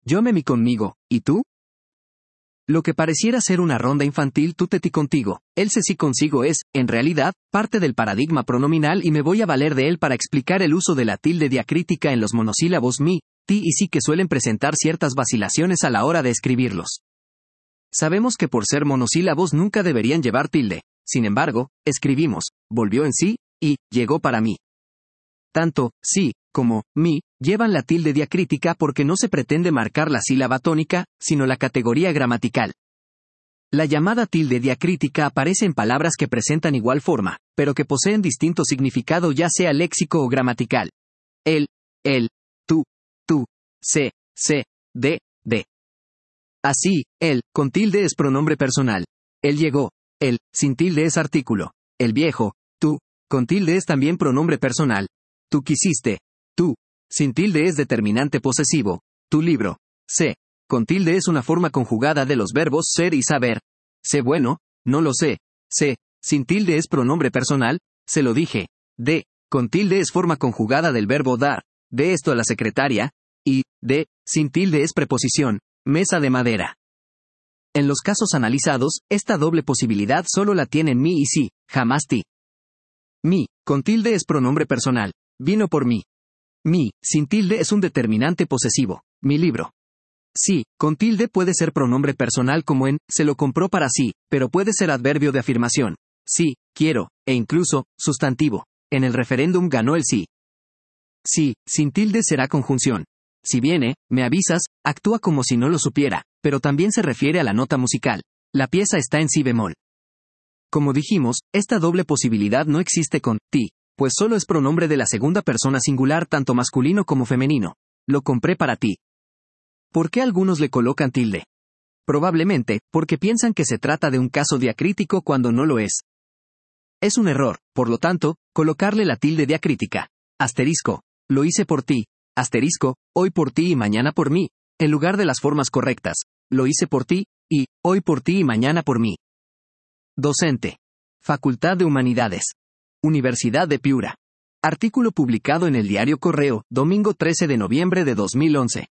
Yo me mi conmigo, ¿y tú? Lo que pareciera ser una ronda infantil tú te ti contigo, él se sí consigo es, en realidad, parte del paradigma pronominal y me voy a valer de él para explicar el uso de la tilde diacrítica en los monosílabos mi, ti y sí que suelen presentar ciertas vacilaciones a la hora de escribirlos. Sabemos que por ser monosílabos nunca deberían llevar tilde, sin embargo, escribimos, volvió en sí, y, llegó para mí. Tanto, sí, como, mi, llevan la tilde diacrítica porque no se pretende marcar la sílaba tónica, sino la categoría gramatical. La llamada tilde diacrítica aparece en palabras que presentan igual forma, pero que poseen distinto significado ya sea léxico o gramatical. El, tú, se, de. Así, el, con tilde es pronombre personal. Él llegó. El, sin tilde es artículo. El viejo, tú, con tilde es también pronombre personal. Tú quisiste. Tú, sin tilde es determinante posesivo. Tu libro. Sé, con tilde es una forma conjugada de los verbos ser y saber. Sé bueno, no lo sé. Sé, sin tilde es pronombre personal. Se lo dije. De, con tilde es forma conjugada del verbo dar. De esto a la secretaria. Y, de, sin tilde es preposición. Mesa de madera. En los casos analizados, esta doble posibilidad solo la tienen mi y sí, jamás ti. Mi, con tilde es pronombre personal. Vino por mí. Mi, sin tilde es un determinante posesivo. Mi libro. Sí, con tilde puede ser pronombre personal como en, se lo compró para sí, pero puede ser adverbio de afirmación. Sí, quiero, e incluso, sustantivo. En el referéndum ganó el sí. Sí, sin tilde será conjunción. Si viene, me avisas, actúa como si no lo supiera, pero también se refiere a la nota musical. La pieza está en si bemol. Como dijimos, esta doble posibilidad no existe con ti, pues solo es pronombre de la segunda persona singular tanto masculino como femenino. Lo compré para ti. ¿Por qué algunos le colocan tilde? Probablemente, porque piensan que se trata de un caso diacrítico cuando no lo es. Es un error, por lo tanto, colocarle la tilde diacrítica. Asterisco. Lo hice por ti. Asterisco, hoy por ti y mañana por mí, en lugar de las formas correctas, lo hice por ti, y, hoy por ti y mañana por mí. Docente. Facultad de Humanidades. Universidad de Piura. Artículo publicado en el diario Correo, domingo 13 de noviembre de 2011.